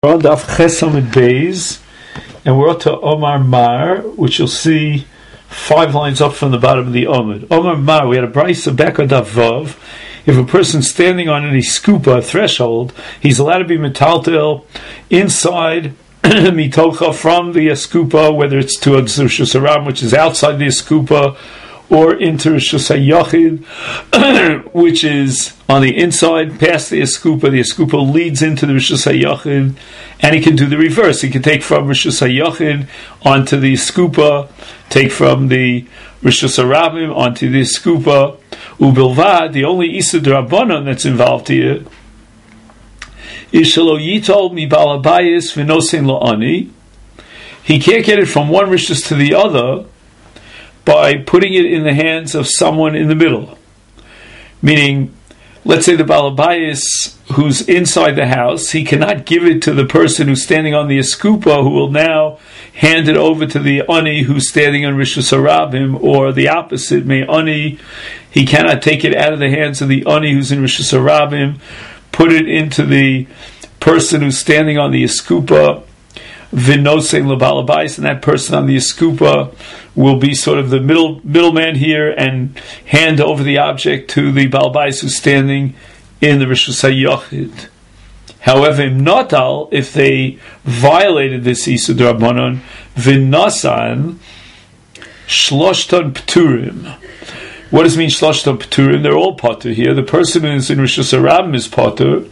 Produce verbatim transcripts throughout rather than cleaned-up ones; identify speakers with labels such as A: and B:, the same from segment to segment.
A: We're on Daf Chesamid Beis, and we're up to Omar Mar, which you'll see five lines up from the bottom of the Omid. Omar Mar, we had a brisa back on Daf Vav. If a person's standing on any skupa, a threshold, he's allowed to be metaltel inside mitocha from the skupa, whether it's to a Rishus Haram, which is outside the skupa, or into Rishus HaYachid, which is on the inside, past the Eskupa. The Eskupa leads into the Rishus HaYachid, and he can do the reverse. He can take from Rishus HaYachid onto the Eskupa, take from the Rishus HaRabim onto the Eskupa. Ubilvad, the only Isa D'Rabbanan that's involved here, is Shelo Yitol Mi Balabayis V'Nosein La'ani. He can't get it from one Rishus to the other by putting it in the hands of someone in the middle. Meaning, let's say the Balabayis who's inside the house, he cannot give it to the person who's standing on the Eskupa, who will now hand it over to the Ani who's standing on Rishus Harabim, or the opposite, may Ani, he cannot take it out of the hands of the Ani who's in Rishus Harabim, put it into the person who's standing on the Eskupa, V'Nosein L'Balabais, and that person on the Eskupa will be sort of the middle middleman here and hand over the object to the Balabais who's standing in the Rishus HaYachid. However, im Natal, if they violated this Isur D'Rabbanan, V'Nasan Shloshton P'turim. What does it mean Shloshton P'turim? They're all Potter here. The person who's in Rishus Harabim is Potter.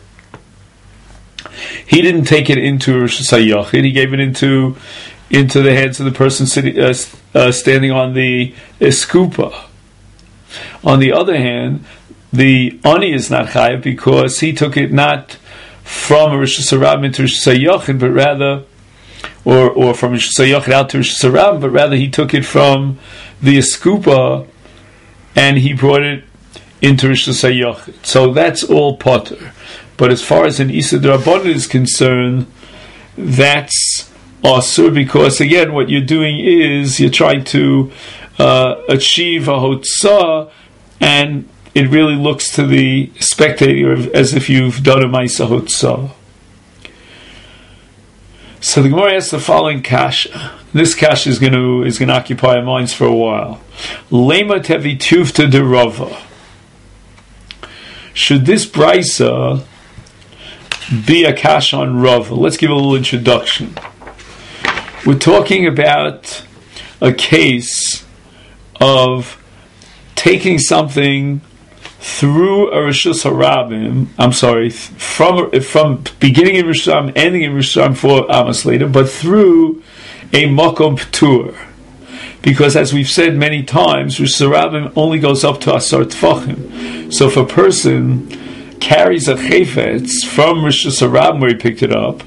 A: He didn't take it into Rishus HaYachid. He gave it into into the hands of the person sitting, uh, uh, standing on the Eskupa. On the other hand, the Ani is not Chayav because he took it not from Rishus Harabim into Rishus HaYachid, but rather, or or from Rishus HaYachid out to Rishus Harabim, but rather he took it from the Eskupa and he brought it into Rishus HaYachid. So that's all Potter. But as far as an Isur D'Rabbanan is concerned, that's Asur, because again, what you're doing is you're trying to uh, achieve a Hotzah, and it really looks to the spectator as if you've done a Maisa Hotzah. So the Gemara asks the following kasha. This kasha is going to is going to occupy our minds for a while. Lema tevi tufta de Rava. Should this brisa be a kasha on Rava? Let's give a little introduction. We're talking about a case of taking something through a Rishus Harabim, I'm sorry, from from beginning in Rishus Harabim, ending in Rishus Harabim four Amos later, but through a Makom P'tur. Because as we've said many times, Rishus Harabim only goes up to Asar Tfachim. So if a person carries a chayfetz from Rishus Harabim where he picked it up,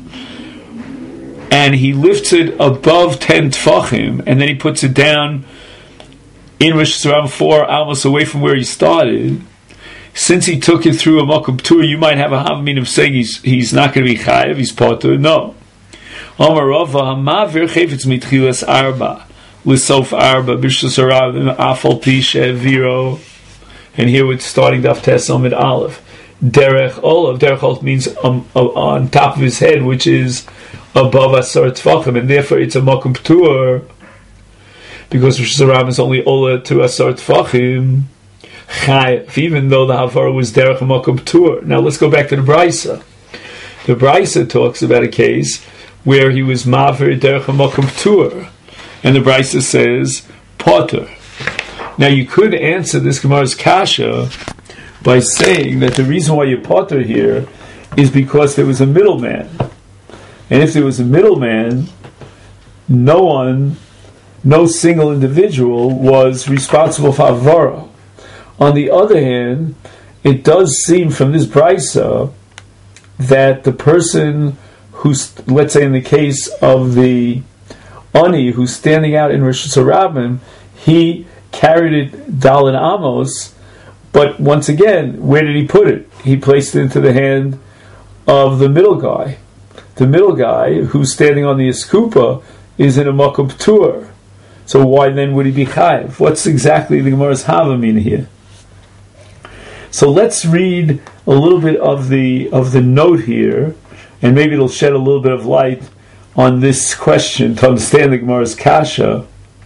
A: and he lifts it above ten Tfachim, and then he puts it down in Rishus Harabim four Amos away from where he started, since he took it through a Makom P'tur, you might have a Havamin of saying he's, he's not going to be Chayav, he's Potter. No. Amar Rava, Hamavir Chayfetz Mitchilas Arba, L'sof Arba, B'Rishus Harabim, Afal Pisha Viro, and here we're starting Daf Tes Amid Aleph. Derech Olav, Derech Olav means um, uh, on top of his head, which is above Asar Tfachim, and therefore it's a Makom P'tur, because Rishus Harabim is only Ola to Asar Tfachim, Chayav, even though the Havara was Derech Makom P'tur. Now let's go back to the Brisa. The Brisa talks about a case where he was Mavir Derech Makom P'tur, and the Brisa says Potter. Now you could answer this Gemara's kasha by saying that the reason why you're Potter here is because there was a middleman, and if there was a middleman, no one, no single individual was responsible for Havara. On the other hand, it does seem from this brisa that the person who's, let's say in the case of the Ani who's standing out in Rishus Harabim, he carried it Dalin Amos, but once again, where did he put it? He placed it into the hand of the middle guy. The middle guy who's standing on the Eskupa is in a Makom P'tur. So why then would he be Chayav? What's exactly the Gemara's Havamin here? So let's read a little bit of the of the note here and maybe it'll shed a little bit of light on this question to understand the Gemara's kasha.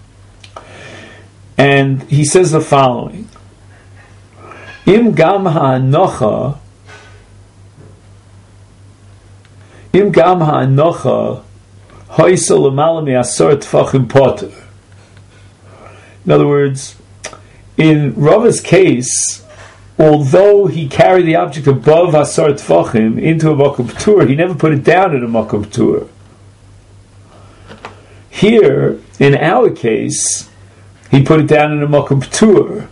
A: And he says the following: Im gam ha'anocha, im gam ha'anocha, hoysel l'mala mi'asor tfachim poter. In other words, in Rava's case, although he carried the object above Asar Tfachim into a Makom P'tur, he never put it down in a Makom P'tur. Here, in our case, he put it down in a Makom P'tur.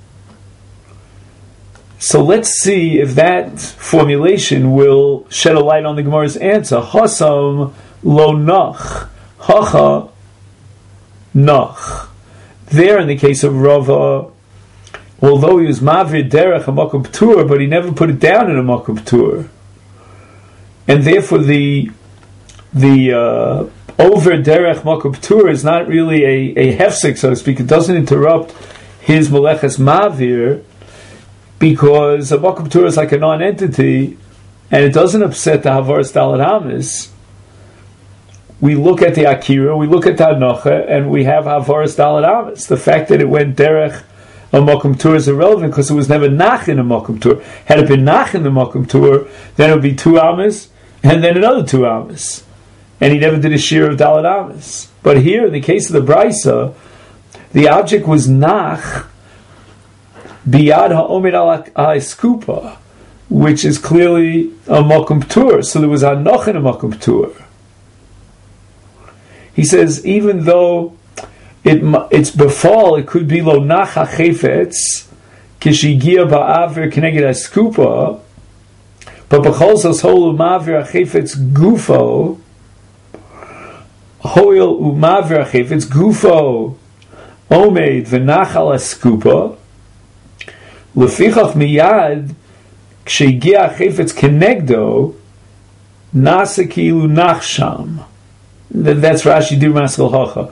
A: So let's see if that formulation will shed a light on the Gemara's answer. Hasam lo nach, hacha nach. There, in the case of Rava, although he was mavir derech a makom p'tur, but he never put it down in a makom p'tur, and therefore the the uh, over derech makom p'tur is not really a, a hefsek, so to speak. It doesn't interrupt his meleches mavir, because a makom p'tur is like a non-entity, and it doesn't upset the havaras daled amis. We look at the akira, we look at the anocha, and we have havaras daled amis. The fact that it went derech a Mokum Tur is irrelevant because it was never nach in a Mokum Tur. Had it been nach in the Mokum Tur, then it would be two amas, and then another two amas. And he never did a shear of Dalet amas. But here, in the case of the Brisa, the object was nach biyad ha'omed al ha'eskupa, which is clearly a Mokum Tur. So there was a noch in a Mokum Tur. He says, even though It, it's befall, it could be lo nach ha'chefetz kishigia ba'aver keneged ha'skupa, but b'chol zos hol u'maver ha'chefetz gufo hoil u'maver ha'chefetz gufo omed v'nachal ha'skupa lefichach miyad kshigia ha'chefetz kenegdo nasa kilu nach sham. That's Rashi Dir Maskal Hacha.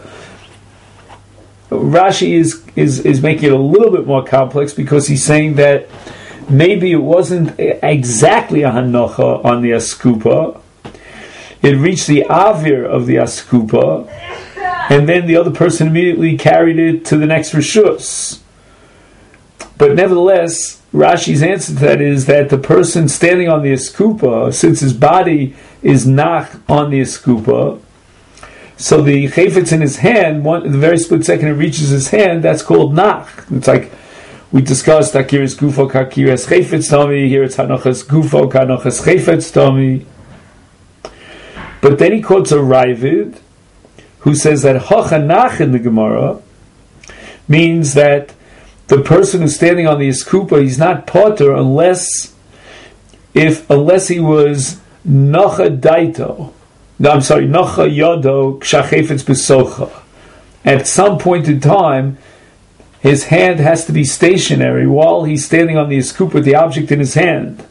A: Rashi is, is, is making it a little bit more complex because he's saying that maybe it wasn't exactly a hanocha on the askupa. It reached the avir of the askupa, and then the other person immediately carried it to the next rishus. But nevertheless, Rashi's answer to that is that the person standing on the askupa, since his body is nach on the askupa, so the chayfetz in his hand, one, the very split second it reaches his hand, that's called nach. It's like we discussed akiris gufo kakiris chayfetz tami. Here it's hanochas gufo kanochas chayfetz tami. But then he quotes a Ravid who says that hachanach in the Gemara means that the person who's standing on the iskupa, he's not potter unless if unless he was nacha daito. No, I'm sorry, Nocha Yodo Kshachefetz B'Socha. At some point in time, his hand has to be stationary while he's standing on the iskupa with the object in his hand.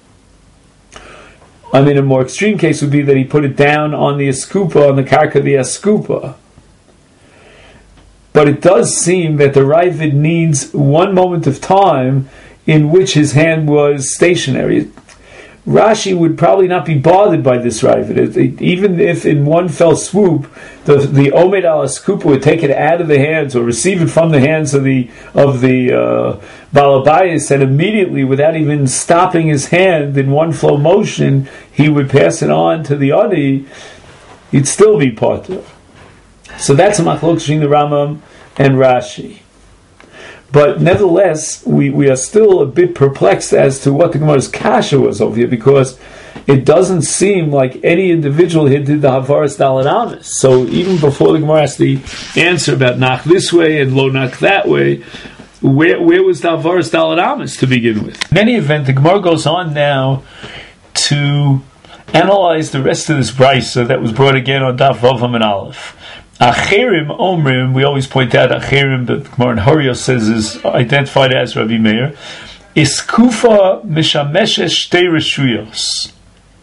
A: I mean, a more extreme case would be that he put it down on the iskupa, on the karka of the askupa. But it does seem that the Ravid needs one moment of time in which his hand was stationary. Rashi would probably not be bothered by this Ravid. Even if in one fell swoop, the the Omed al Askupa would take it out of the hands or receive it from the hands of the of the uh, Balabayas, and immediately, without even stopping his hand in one flow motion, he would pass it on to the Adi, he'd still be potter. So that's a machlok between the Rambam and Rashi. But nevertheless, we, we are still a bit perplexed as to what the Gemara's kasha was over here, because it doesn't seem like any individual here did the Havaras Daled Amis. So even before the Gemara asked the answer about nach this way and lo nach that way, where where was the Havaras Daled Amis to begin with? In any event, the Gemara goes on now to analyze the rest of this brisa that was brought again on Daf Vav Hamid Aleph. Acherim Omrim, we always point out Acherim, that Gemara in Horios says is identified as Rabbi Meir, Iskufa Mishameshes Shtei Reshuyos.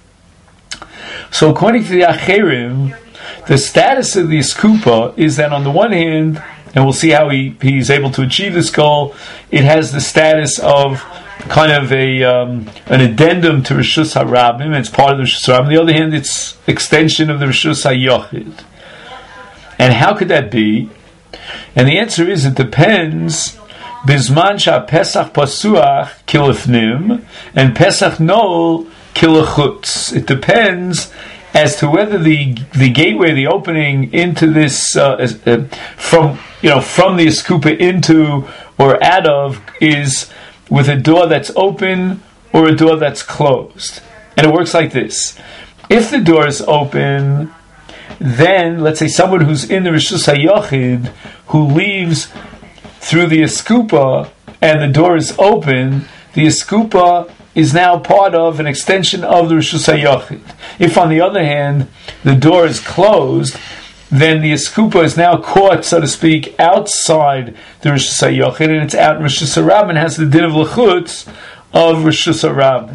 A: So according to the Acherim, the status of the Iskufa is that on the one hand, and we'll see how he, he's able to achieve this goal, it has the status of kind of a um, an addendum to Rishus HaRabim. It's part of the Rishus HaRabim. On the other hand, it's extension of the Rishus HaYochid. And how could that be? And the answer is, it depends. Bizman sha Pesach pasuach kilifnim and Pesach nol kilachutz. It depends as to whether the the gateway, the opening into this uh, uh, from you know from the eskupa into or out of is with a door that's open or a door that's closed. And it works like this: if the door is open, then let's say someone who's in the Rishus HaYochid who leaves through the eskupa and the door is open, the eskupa is now part of an extension of the Rishus HaYochid. If, on the other hand, the door is closed, then the eskupa is now caught, so to speak, outside the Rishus HaYochid, and it's out in Rishus HaRabim and has the din of lechutz of Rishus HaRabim.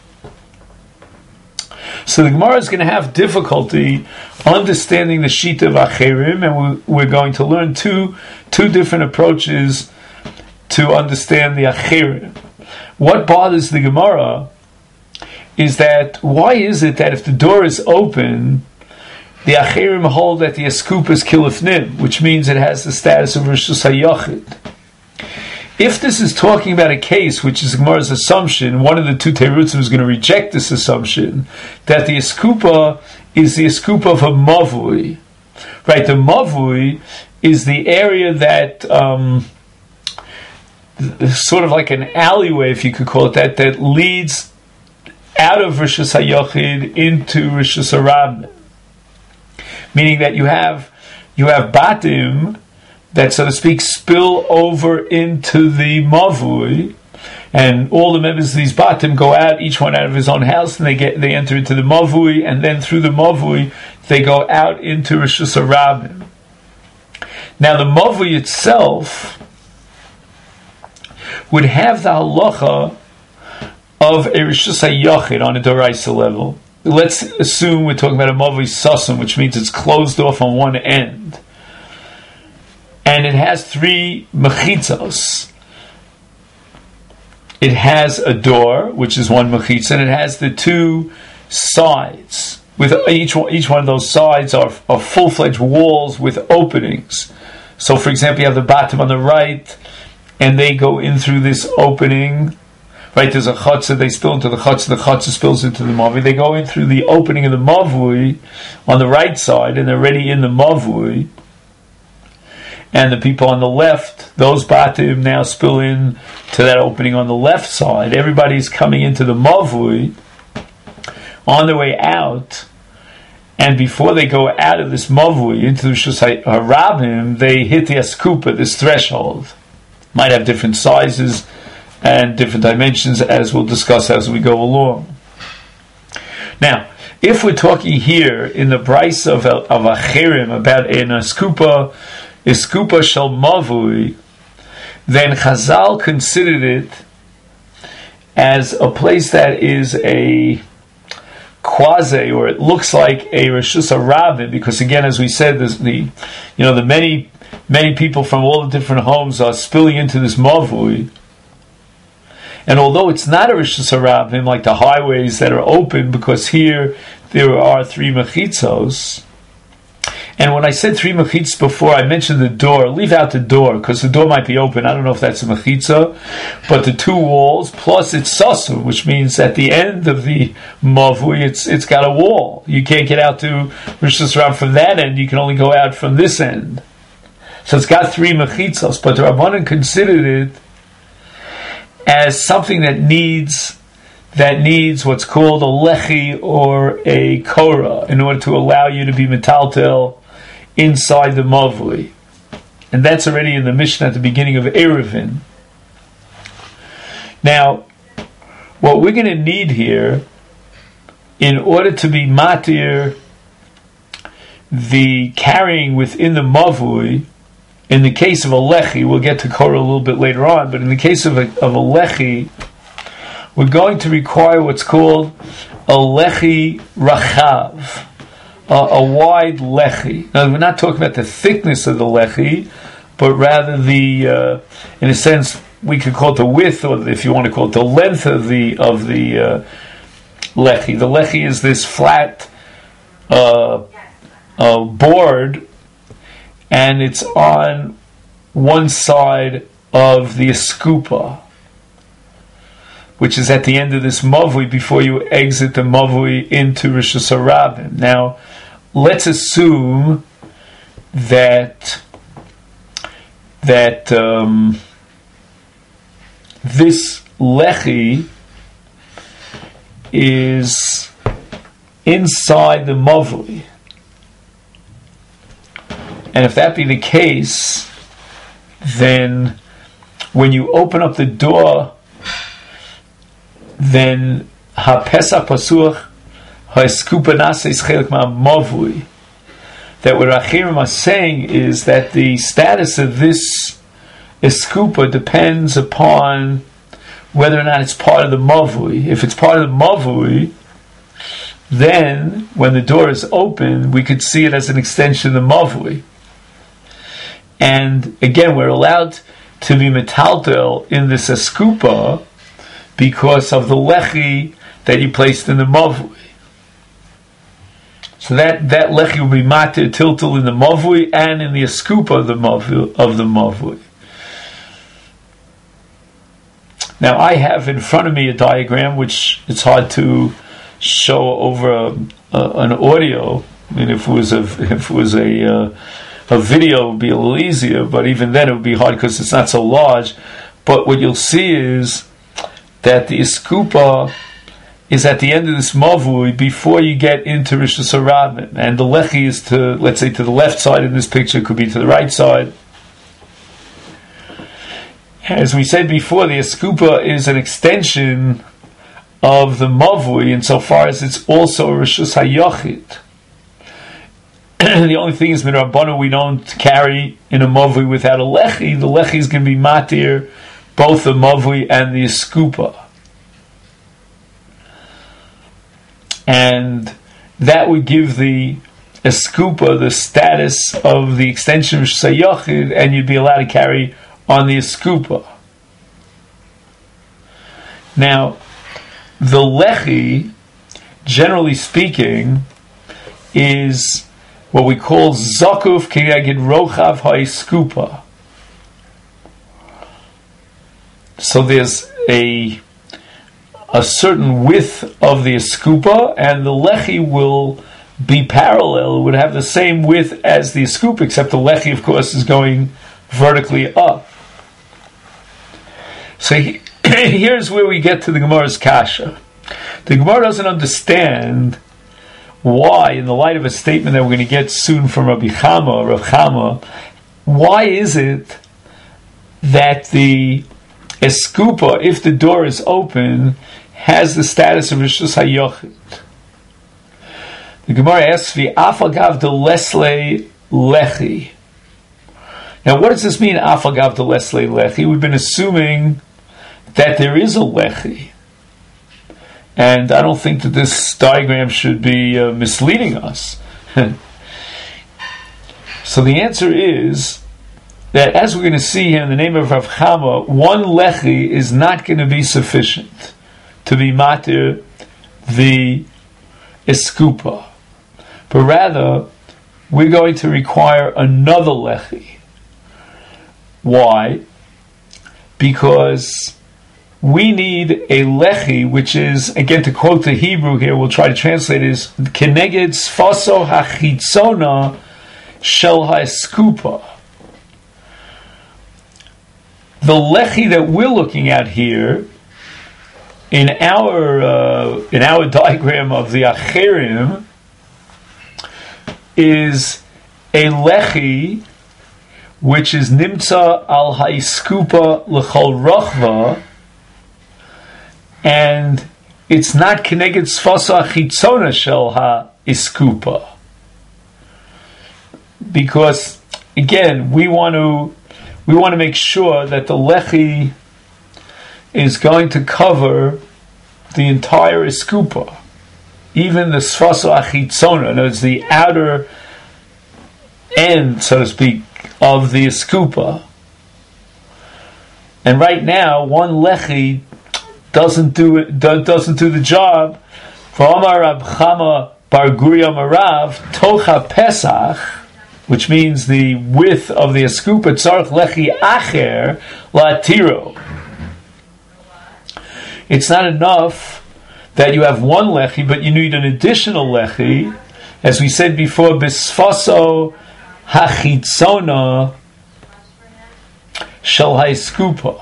A: So the Gemara is going to have difficulty understanding the Shita of Acherim, and we're going to learn two two different approaches to understand the Acherim. What bothers the Gemara is that why is it that if the door is open, the Acherim hold that the eskupa is kilifnim, which means it has the status of Rishus HaYochid. If this is talking about a case, which is Gemara's assumption, one of the two Teirutzim is going to reject this assumption, that the eskupa is the eskupa of a mavui. Right, the mavui is the area that, um, sort of like an alleyway, if you could call it that, that leads out of Rishus HaYochid into Rishus HaRabim. Meaning that you have, you have batim that, so to speak, spill over into the mavui, and all the members of these batim go out, each one out of his own house, and they get they enter into the mavui, and then through the mavui they go out into Rishus HaRabim. Now the mavui itself would have the halacha of a Rishus HaYochid on a Doraisa level. Let's assume we're talking about a mavui sasum, which means it's closed off on one end. And it has three mechitzos. It has a door, which is one mechitza, and it has the two sides. With each one, each one of those sides are, are full-fledged walls with openings. So, for example, you have the bottom on the right, and they go in through this opening. Right, there's a chutzah, they spill into the chutzah, the chutzah spills into the mavui. They go in through the opening of the mavui on the right side, and they're already in the mavui. And the people on the left, those batim now spill in to that opening on the left side. Everybody's coming into the mavui on their way out, and before they go out of this mavui into the Rishus HaRabim, they hit the eskupa, this threshold. Might have different sizes and different dimensions, as we'll discuss as we go along. Now, if we're talking here in the Brais of of Acherim about an eskupa, eskupa shel mavui, then Chazal considered it as a place that is a quasi, or it looks like a Rishus HaRabim, because again, as we said, the you know the many many people from all the different homes are spilling into this mavui. And although it's not a Rishus HaRabim like the highways that are open, because here there are three mechitzos. And when I said three mechitzos before, I mentioned the door. Leave out the door, because the door might be open. I don't know if that's a mechitza, but the two walls plus it's sasu, which means at the end of the mavui, it's it's got a wall. You can't get out to Rishus HaRabim from that end. You can only go out from this end. So it's got three mechitzos, but the Rabbanan considered it as something that needs that needs what's called a lechi or a korah in order to allow you to be metaltel inside the mavui. And that's already in the Mishnah at the beginning of Eruvin. Now, what we're going to need here, in order to be matir the carrying within the mavui, in the case of a lechi, we'll get to korah a little bit later on, but in the case of a, of a lechi, we're going to require what's called a lechi rachav, a, a wide lechi. Now, we're not talking about the thickness of the lechi, but rather the, uh, in a sense, we could call it the width, or if you want to call it the length of the of the uh, lechi. The lechi is this flat uh, uh, board, and it's on one side of the eskupa, which is at the end of this mavui before you exit the mavui into Rishus HaRabim. Now, let's assume that that um, this lechi is inside the mavui, and if that be the case, then when you open up the door, then ha-pesach pasuach ha-eskupa nasa is chelik ma-mavui. That what Achirim are saying is that the status of this eskupa depends upon whether or not it's part of the mavui. If it's part of the mavui, then when the door is open, we could see it as an extension of the mavui. And again, we're allowed to be metaltel in this eskupa because of the lechi that you placed in the mavui. So that, that lechi will be matir tiltil in the mavui and in the eskupa of the mavui. Of the mavui. Now I have in front of me a diagram which it's hard to show over a, a, an audio. I mean, if it was a if it was a uh, a video, it would be a little easier, but even then it would be hard because it's not so large. But what you'll see is that the eskupa is at the end of this mavui before you get into Rishus HaRabim, and the lechi is to, let's say, to the left side in this picture, it could be to the right side. As we said before, the eskupa is an extension of the mavui insofar as it's also a Rishus HaYachid. The only thing is, midrabbanan, we don't carry in a mavui without a lechi. The lechi is going to be matir both the mavui and the eskupa. And that would give the eskupa the status of the extension of Shayachid, and you'd be allowed to carry on the eskupa. Now, the lechi, generally speaking, is what we call zakuf k'yagid rochav ha'eskupa. So there's a a certain width of the eskupa, and the lechi will be parallel, it would have the same width as the eskupa, except the lechi, of course, is going vertically up. So he, here's where we get to the Gemara's kasha. The Gemara doesn't understand why, in the light of a statement that we're going to get soon from Rabbi Chama, Rav Chama, why is it that the eskupa, if the door is open, has the status of Rishus HaYachid? The Gemara asks, "V'afagav de lesle lechi." Now, what does this mean, "Afagav de lesle lechi"? We've been assuming that there is a lechi, and I don't think that this diagram should be uh, misleading us. So the answer is that, as we're going to see here in the name of Rav Chama, one lechi is not going to be sufficient to be matir the eskupa, but rather we're going to require another lechi. Why? Because we need a lechi, which is, again, to quote the Hebrew here, we'll try to translate it, is keneged sfaso hachitzona shel haeskupa. The lechi that we're looking at here, in our uh, in our diagram of the Achirim, is a lechi which is nimtza al haeskupa l'chol rochva, and it's not keneged sfasa chitzona shel haeskupa, because again we want to we want to make sure that the lechi is going to cover the entire eskupa, even the sfasa achitzona. In other words, the outer end, so to speak, of the eskupa. And right now, one lechi doesn't do it, do, doesn't do the job. V'omar Rab Chama Bar Guria Marav Tocha Pesach, which means the width of the eskupa tzarich lechi acher latiro. It's not enough that you have one lechi, but you need an additional lechi, as we said before, bisfaso hachitzona shel haiskupa,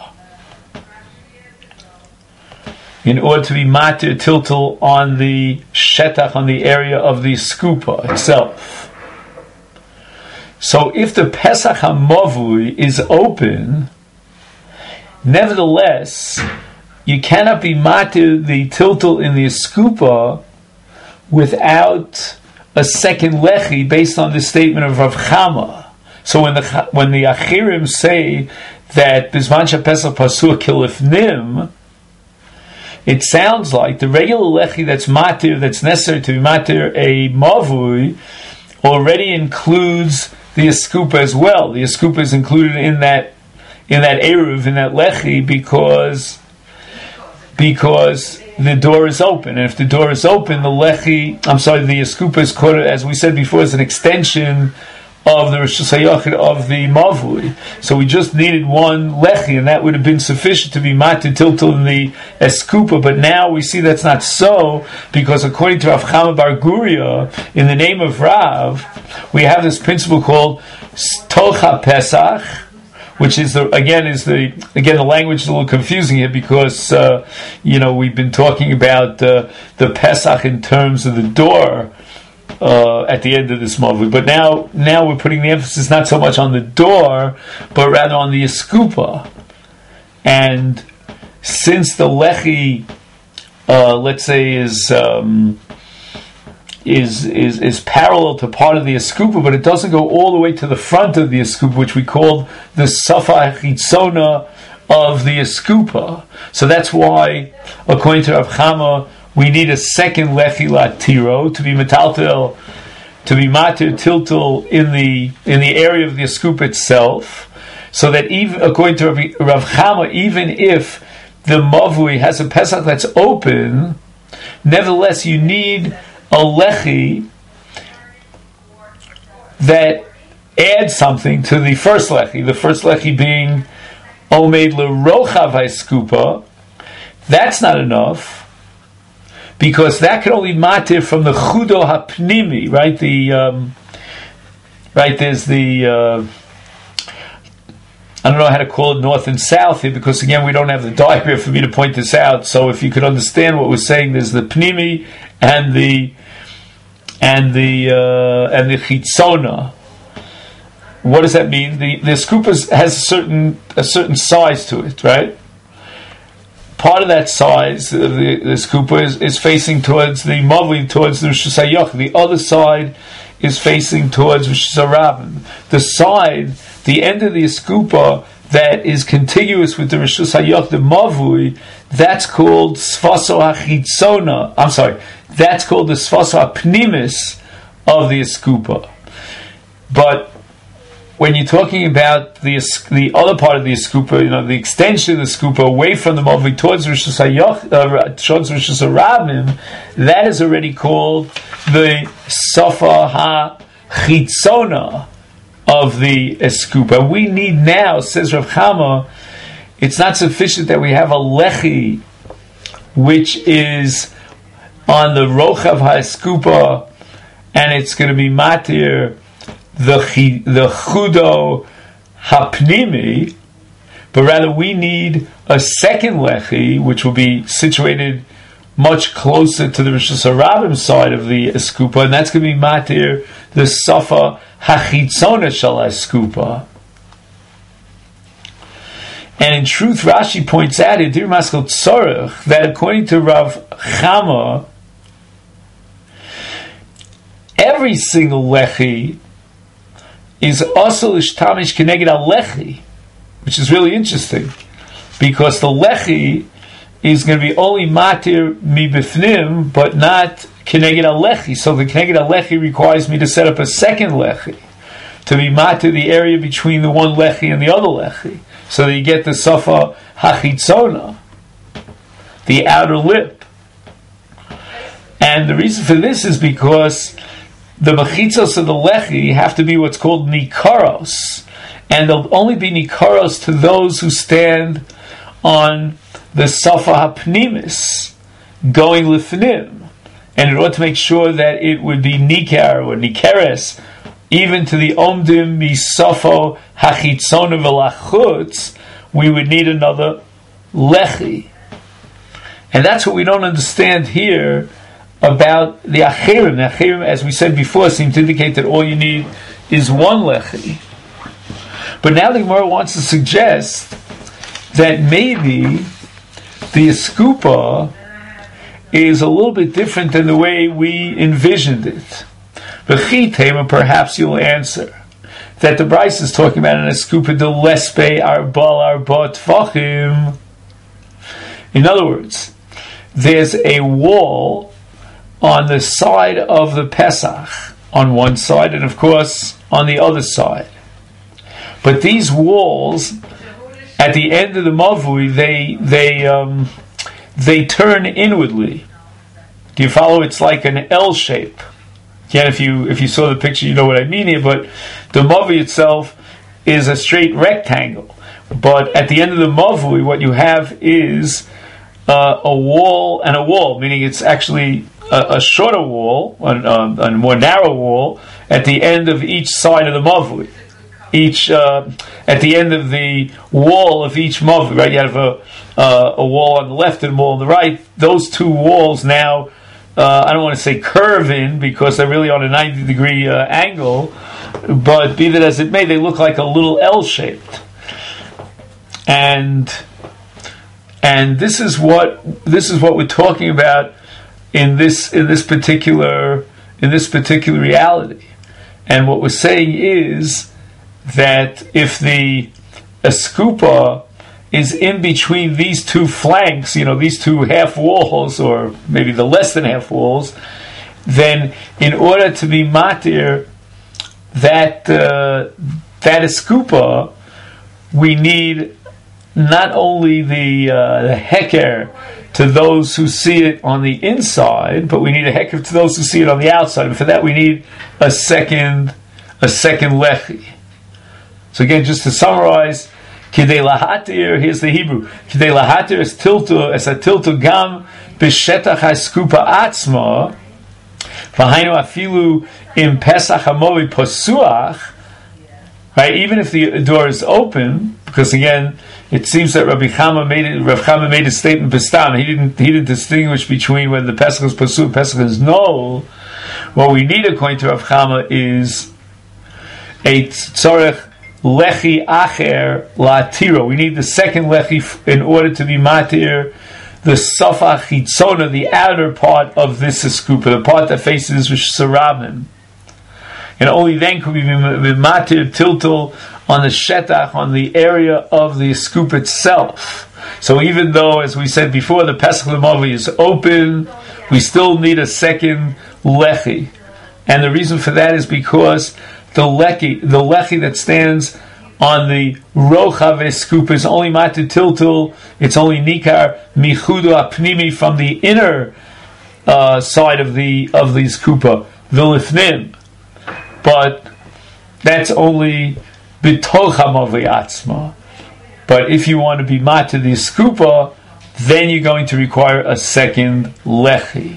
A: in order to be matir tiltal on the shetach, on the area of the skupa itself. So if the Pesach HaMavui is open, nevertheless, you cannot be matir the tiltal in the skupa without a second lechi based on the statement of Rav Chama. So when the when the Achirim say that Bizman Pesach Pasur Kilifnim, it sounds like the regular lechi that's matir, that's necessary to be matir a mavui, already includes the eskupa as well. The eskupa is included in that in that eruv, in that lechi, because because the door is open, and if the door is open, the lechi, I'm sorry, the eskupa is called, as we said before, as an extension of the Rosh Hashanah of the Mavui. So we just needed one lechi, and that would have been sufficient to be matir tiltal in the eskupa. But now we see that's not so, because according to Rav Chama Bar Guria, in the name of Rav, we have this principle called Tocha Pesach, which is the again is the again the language is a little confusing here, because uh, you know we've been talking about uh, the Pesach in terms of the door. Uh, at the end of this movie, but now now we're putting the emphasis not so much on the door, but rather on the eskupa. And since the lechi, uh, let's say, is um, is is is parallel to part of the eskupa, but it doesn't go all the way to the front of the eskupa, which we call the safa chitzona of the eskupa. So that's why, according to Rav Chama, we need a second lechi latiro to be metaltel, to be matir tiltal in the in the area of the eskupa itself, so that even according to Rav Chama, even if the mavui has a pesach that's open, nevertheless you need a lechi that adds something to the first lechi. The first lechi being omed lerochav haiskupa. That's not enough, because that can only matir from the chudo hapnimi, right? The um, right there's the uh, I don't know how to call it north and south here, because again we don't have the diagram for me to point this out. So if you could understand what we're saying, there's the pnimi and the and the uh, and the chitzona. What does that mean? The the skupa has a certain a certain size to it, right? Part of that size, uh, the, the skupa is, is facing towards the mavli, towards the Rosh Hashanah. The other side is facing towards Rosh Hashanah. The side, the end of the skupa that is contiguous with the Rosh Hashanah, the mavli, that's called sfaso hachitzona. I'm sorry, that's called the sfaso hapnimis of the skupa. But when you're talking about the the other part of the eskupa, you know, the extension of the eskupa away from the mavli towards Rosh Hashanah, uh, towards Rosh Hashanah, that is already called the safa hachitzona of the eskupa. We need now, says Rav Chama, it's not sufficient that we have a lechi which is on the rochav haeskupa and it's going to be matir the the chudo hapnimi, but rather we need a second lechi which will be situated much closer to the Rosh Hashanah side of the eskupa, and that's going to be matir the safa hachitzona shel eskupa. And in truth, Rashi points out in Dir Maskal Tzorech that according to Rav Chama, every single lechi is also ishtamish keneged al lechi, which is really interesting, because the lechi is going to be only matir mi bifnim, but not keneged al lechi. So the keneged al lechi requires me to set up a second lechi to be matir the area between the one lechi and the other lechi. so that you get the Safa Hachitzona, the outer lip. And the reason for this is because the mechitzos of the lechi have to be what's called nikaros, and they'll only be nikaros to those who stand on the Safa Hapnimis, going lifnim. And in order to make sure that it would be nikar or nikeres, even to the omdim misafo hachitzona v'lachutz, we would need another lechi. And that's what we don't understand here about the achirim. The achirim, as we said before, seem to indicate that all you need is one lechi. But now the Gemara wants to suggest that maybe the askupa is a little bit different than the way we envisioned it. B'chitema, perhaps you'll answer that the Bryce is talking about an askupa de lespe arbal arba tvachim. In other words, there's a wall on the side of the Pesach, on one side, and of course on the other side. But these walls, at the end of the Mavui, they they um, they turn inwardly. Do you follow? It's like an L shape. Again, if you if you saw the picture, you know what I mean here. But the Mavui itself is a straight rectangle. But at the end of the Mavui, what you have is uh, a wall and a wall, meaning it's actually a, a shorter wall, a, a, a more narrow wall, at the end of each side of the Mavui. Each uh, at the end of the wall of each mavui, right? You have a uh, a wall on the left and a wall on the right. Those two walls now, uh, I don't want to say curve in because they're really on a ninety degree uh, angle, but be that as it may, they look like a little L shaped. And and this is what this is what we're talking about in this in this particular in this particular reality. And what we're saying is that if the askupa is in between these two flanks, you know, these two half walls, or maybe the less than half walls, then in order to be matir that uh, that askupa, we need not only the, uh, the heker to those who see it on the inside, but we need a heker to those who see it on the outside. And for that, we need a second a second lechi. So again, just to summarize, Kidei lahatir, here's the Hebrew. Kidei lahatir is tiltu, es a tiltu gam b'shetach ha'skupa atzma, v'hainu afilu im pesach hamovi posuach, right? Even if the door is open, because again, it seems that Rabbi Chama made it, Rabbi Chama made a statement b'stam. He didn't, he didn't distinguish between when the pesach is posuach, pesach is null. What we need, according to Rabbi Chama, is a tzorech lechi acher latiro. We need the second lechi in order to be matir the safa chitzona, the outer part of this askupa, the part that faces Rosh Hashanah. And only then could we be matir tiltul on the shetach, on the area of the askupa itself. So even though, as we said before, the Pesach L'Mavi is open, we still need a second lechi. And the reason for that is because the lechi, the lechi that stands on the rochav eskupa is only matir tiltul. It's only nikar michudu apnimi from the inner uh, side of the of the skupa v'lifnim, but that's only b'toch hamavi atzma. But if you want to be matir the skupa, then you're going to require a second lechi.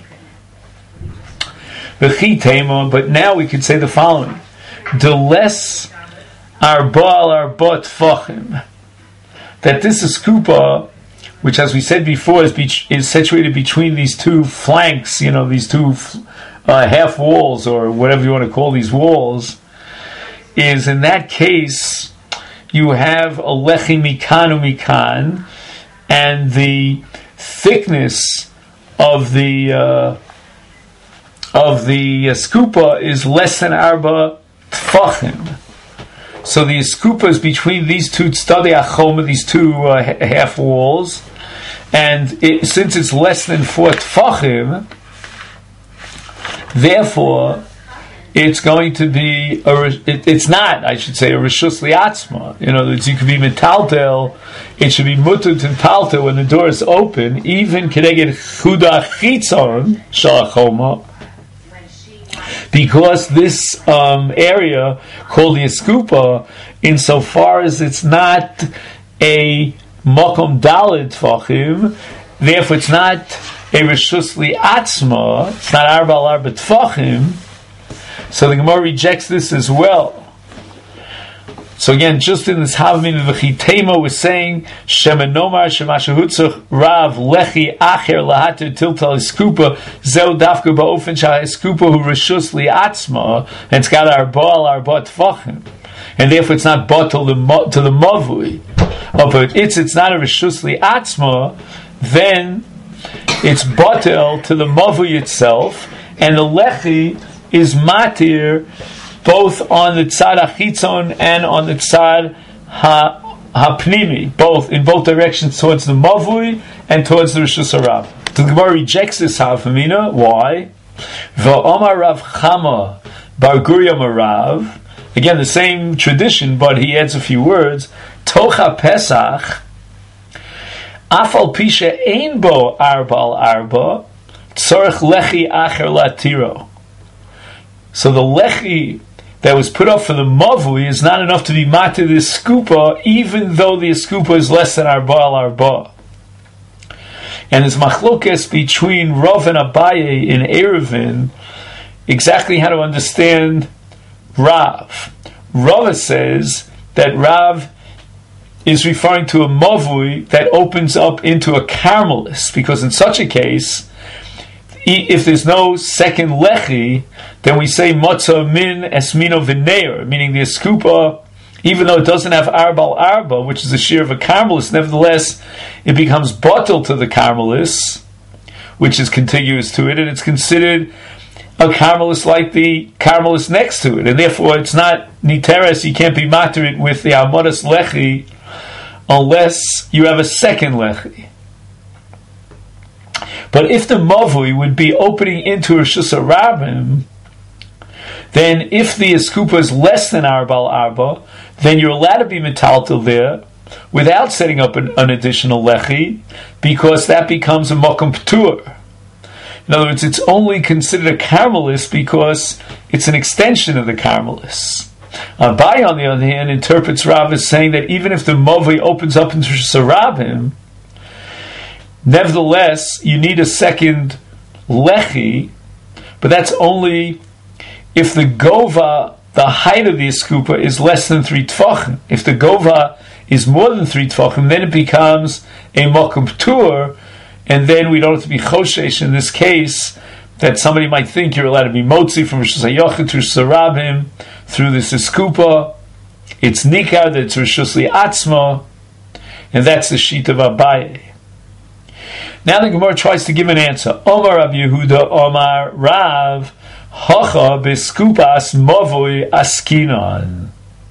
A: But now we could say the following. The less arbal arba tfachim, that this askupa, which as we said before is, be, is situated between these two flanks, you know, these two uh, half walls, or whatever you want to call these walls, is in that case you have a lechi mikan umikan, and the thickness of the uh, of the askupa is less than arba tfachim. So the skupa is between these two tzadei achoma, these two uh, half walls, and it, since it's less than four tfachim, therefore it's going to be a, it, it's not, I should say, a reshus liatzma. In other words, you could be metaltel. It should be mutu to metaltel when the door is open, even kedeged chuda chitzon shalachoma, because this um, area called the eskupa, insofar as it's not a makom daled tvachim, therefore it's not a reshus liatzma. It's not arba al arba tvachim. So the Gemara rejects this as well. So again, just in this Havmin v'chitema, we're saying Shemenomar Shemashahutzach Rav Lechi Acher Lahater Tiltal Eskupa Zeu Dafka Ba'ofen Shah Eskupa Hu Reshus Liatzma, and it's got Arba al Arba Tfachim, and therefore it's not bottled to the Mavui. Oh, but it's it's not a Reshus Liatzma, then it's bottled to the Mavui itself, and the Lechi is matir both on the tzad hachitzon and on the tzad ha hapnimi, both in both directions, towards the mavui and towards the reshus harav. The Gemara rejects this hafamina. Why? V'omar Rav Chama bar Guria Marav. Again, the same tradition, but he adds a few words. Tocha Pesach afal pisha ein bo arba al arba tzorech lechi acher latiro. So the lechi that was put up for the mavui is not enough to be matir the skupa, even though the skupa is less than arba al arba. And there's machlokes between Rav and Abaye in Eruvin exactly how to understand Rav. Rav says that Rav is referring to a mavui that opens up into a carmelis, because in such a case, if there's no second lechi, then we say motza min esmino v'neir, meaning the eskupa, even though it doesn't have arba al arba, which is the shear of a carmelis, nevertheless it becomes bottle to the carmelis, which is contiguous to it, and it's considered a carmelis like the carmelis next to it, and therefore it's not niteres. You can't be matir it with the amodas lechi unless you have a second lechi. But if the mavui would be opening into Reshus Harabim, then if the eskupa is less than arba al arba, then you're allowed to be metaltel there without setting up an, an additional lechi, because that becomes a mokum p'tur. In other words, it's only considered a carmelis because it's an extension of the carmelis. Abai, on the other hand, interprets Rav as saying that even if the mavui opens up into Reshus Harabim, nevertheless, you need a second lechi, but that's only if the gova, the height of the eskupa, is less than three tfachim. If the gova is more than three tfachim, then it becomes a mokum p'tur, and then we don't have to be choshesh in this case that somebody might think you're allowed to be motzi from Reshus HaYochid to Reshus Harabim through this eskupa. It's nikar, that it's Reshus Liatzma, and that's the sheet of Abaye. Now the Gemara tries to give an answer. Omar Rav Yehuda, Omar Rav, Hacha beskupas mavui askinon.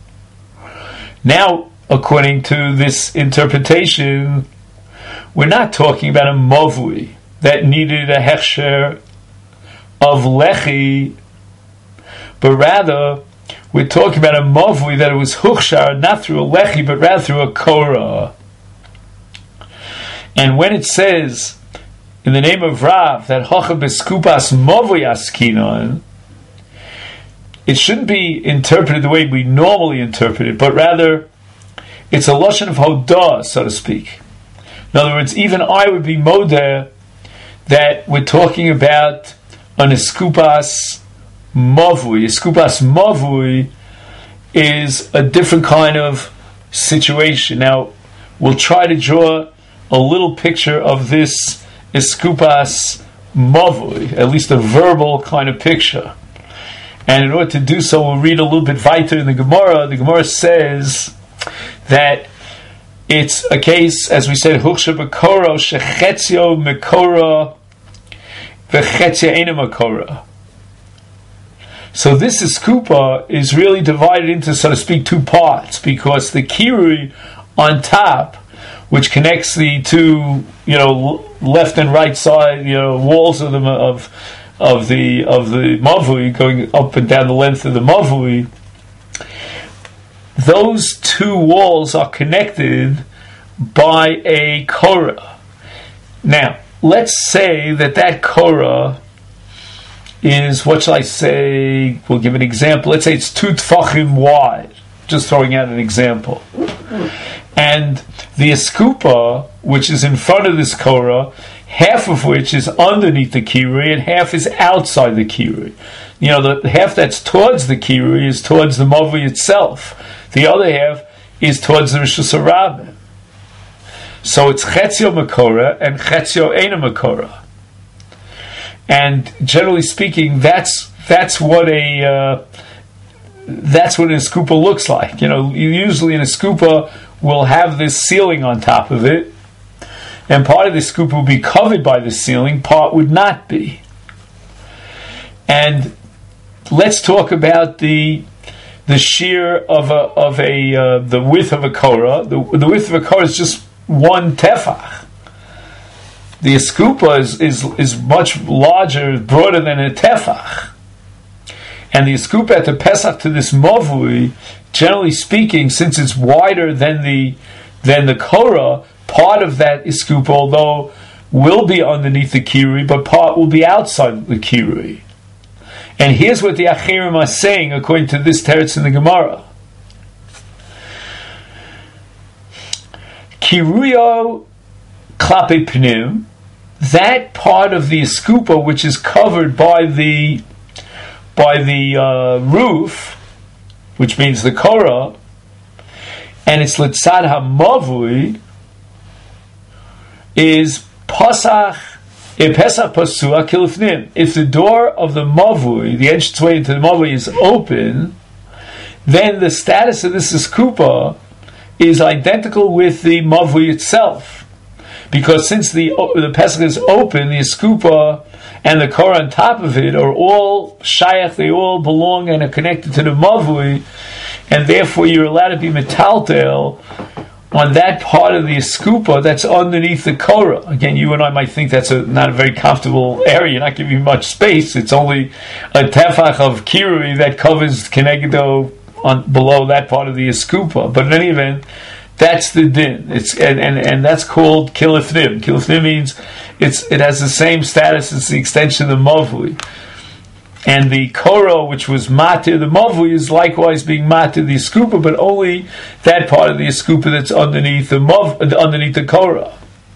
A: Now, according to this interpretation, we're not talking about a mavui that needed a hechsher of lechi, but rather we're talking about a mavui that it was huchshar not through a lechi, but rather through a korah. And when it says in the name of Rav that Hocha beskupas mavui askinon, it shouldn't be interpreted the way we normally interpret it, but rather it's a lashon of hodah, so to speak. In other words, even I would be modeh that we're talking about an eskupas mavui. Eskupas mavui is a different kind of situation. Now, we'll try to draw a little picture of this eskupas mavui, at least a verbal kind of picture. And in order to do so, we'll read a little bit weiter in the Gemara. The Gemara says that it's a case, as we said, huksha b'koro shechetzio mekora v'chetzia ena mekora. So this eskupa is really divided into, so to speak, two parts, because the kirui on top, which connects the two, you know, left and right side, you know, walls of the of of the of the mavui, going up and down the length of the mavui, those two walls are connected by a korah. Now, let's say that that korah is, what shall I say, we'll give an example. Let's say it's two tfachim wide, just throwing out an example. And the eskupa, which is in front of this korah, half of which is underneath the kirui and half is outside the kirui. You know, the half that's towards the kirui is towards the mavui itself. The other half is towards the Rishus HaRabim. So it's chetzio makora and chetzio eina makora. And generally speaking, that's that's what a uh, that's what an eskupa looks like. You know, usually an eskupa will have this ceiling on top of it, and part of the eskupa will be covered by the ceiling, part would not be. And let's talk about the the shear of a of a uh, the width of a korah. The, the width of a korah is just one tefach. The eskupa is, is is much larger, broader than a tefach. And the eskupa at the Pesach to this mavui, generally speaking, since it's wider than the than the korah, part of that eskupa, although will be underneath the kirui, but part will be outside the kirui. And here's what the Achirim are saying according to this teretz in the Gemara. Kiruyo klape pnim, that part of the eskupa which is covered by the by the uh, roof, which means the korah, and it's litzad hamavui, is pasach pesach pasua kilifnim. If the door of the mavui, the entrance way into the mavui, is open, then the status of this eskupa is identical with the mavui itself, because since the the pesach is open, the eskupa and the korah on top of it are all shayach, they all belong and are connected to the mavui, and therefore you're allowed to be metaltel on that part of the eskupa that's underneath the korah. Again, you and I might think that's a, not a very comfortable area, not giving you much space. It's only a tefach of kirui that covers kenegdo on below that part of the eskupa. But in any event, that's the din. It's and, and, and that's called kilifnim. Kilifnim means it's it has the same status as the extension of the mavui. And the korah, which was matir the mavui, is likewise being matir the eskupa, but only that part of the eskupa that's underneath the mav, underneath the korah.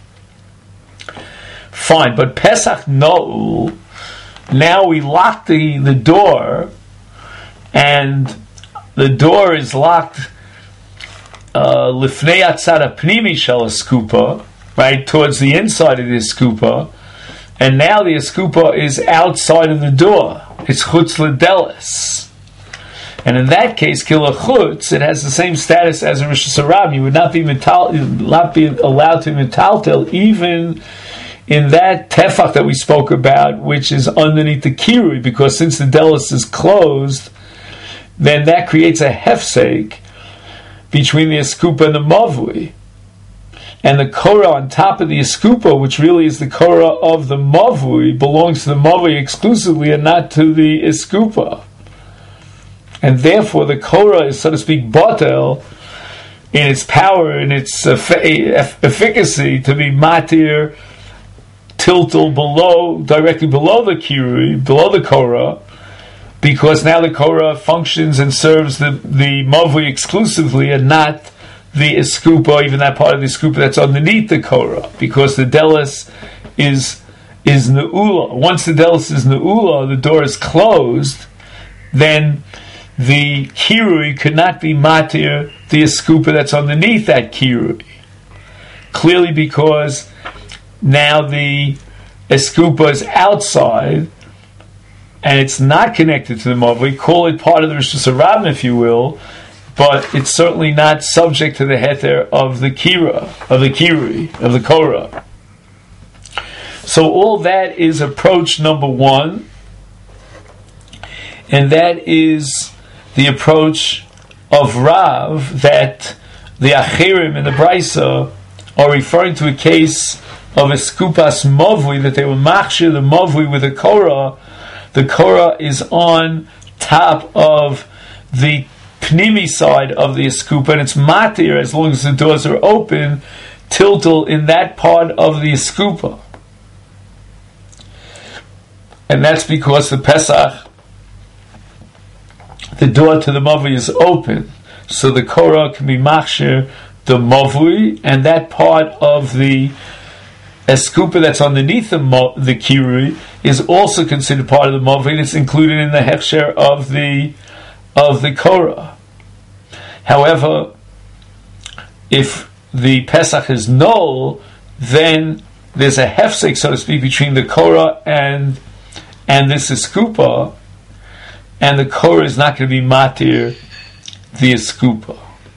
A: Fine, but Pesach No'ul, now we lock the, the door, and the door is locked lifnei atzad hapnimi shel eskupa, right, towards the inside of the eskupa, and now the eskupa is outside of the door. It's chutz l'delis. And in that case, kila chutz, it has the same status as a Rishus HaRabim. You would not be metal, not be allowed to metaltel even in that tefach that we spoke about, which is underneath the kirui, because since the delis is closed, then that creates a hefsek between the eskupa and the mavui. And the korah on top of the eskupa, which really is the korah of the mavui, belongs to the mavui exclusively and not to the eskupa. And therefore the korah is, so to speak, batel in its power, in its eff- efficacy to be matir tiltal below, directly below the kirui, below the korah, because now the korah functions and serves the, the mavui exclusively and not the eskupa, even that part of the eskupa that's underneath the korah, because the delis is is ne'ula. Once the delis is ne'ula, the door is closed, then the kirui could not be matir the eskupa that's underneath that kirui. Clearly because now the eskupa is outside, and it's not connected to the mavui. Call it part of the Rishus HaRabim, if you will, but it's certainly not subject to the heter of the kira, of the kirui, of the korah. So all that is approach number one, and that is the approach of Rav, that the Achirim in the Brisa are referring to a case of a skupas mavui, that they were machshir the mavui with a korah the Korah is on top of the Pnimi side of the Eskupa, and it's matir as long as the doors are open, tiltal in that part of the Eskupa. And that's because the Pesach, the door to the Mavui is open, so the Korah can be machshir the Mavui, and that part of the Eskupa that's underneath the, mo- the Kirui is also considered part of the Mavui, and it's included in the Hechsher of the of the Korah. However, if the Pesach is null, then there's a hefsek, so to speak, between the Korah and and this Eskupa, and the Korah is not going to be matir the Eskupa.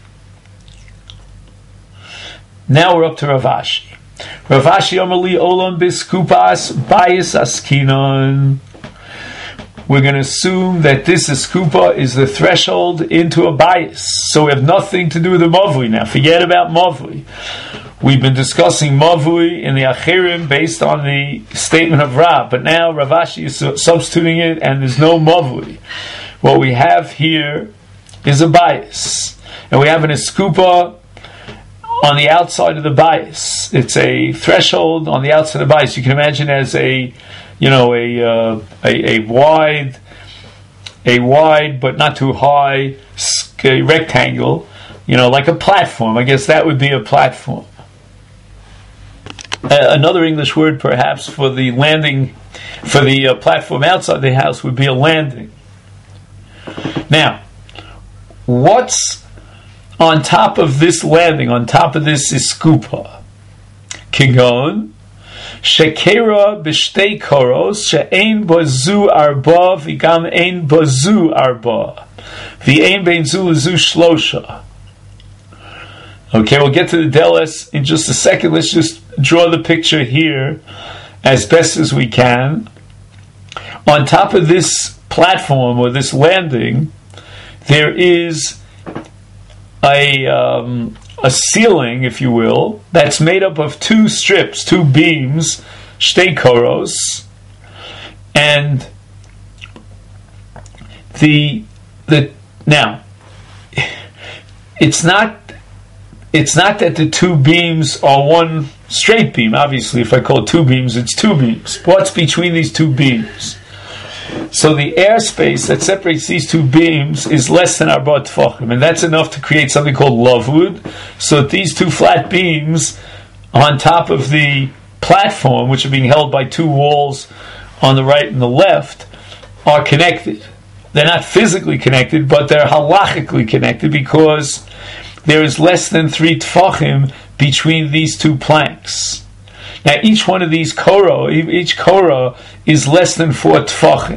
A: Now we're up to Rav Ashi. Rav Ashi Amali Olam Biskupas Bayis Askinon. We're going to assume that this Eskupa is the threshold into a bias. So we have nothing to do with the Mavui now. Forget about Mavui. We've been discussing Mavui in the Achirim based on the statement of Rab, but now Rav Ashi is substituting it and there's no Mavui. What we have here is a bias. And we have an Eskupa on the outside of the bias. It's a threshold on the outside of the bias. You can imagine as a you know, a, uh, a a wide, a wide but not too high a rectangle, you know, like a platform. I guess that would be a platform. Uh, another English word, perhaps, for the landing, for the uh, platform outside the house would be a landing. Now, what's on top of this landing, on top of this Eskupa? Kigon. Shekera b'shtei koros she'ein bazu arba v'gam ein bazu arba v'ein bein zu lezu shlosha. Okay, we'll get to the Deles in just a second. Let's just draw the picture here as best as we can. On top of this platform or this landing, there is a um, a ceiling, if you will, that's made up of two strips, two beams, shtei koros, and the the now it's not it's not that the two beams are one straight beam. Obviously, if I call it two beams, it's two beams. What's between these two beams? So the airspace that separates these two beams is less than arba tefachim, and that's enough to create something called lavud. So that these two flat beams on top of the platform, which are being held by two walls on the right and the left, are connected. They're not physically connected, but they're halachically connected because there is less than three tefachim between these two planks. Now, each one of these korah, each korah is less than four tefachim.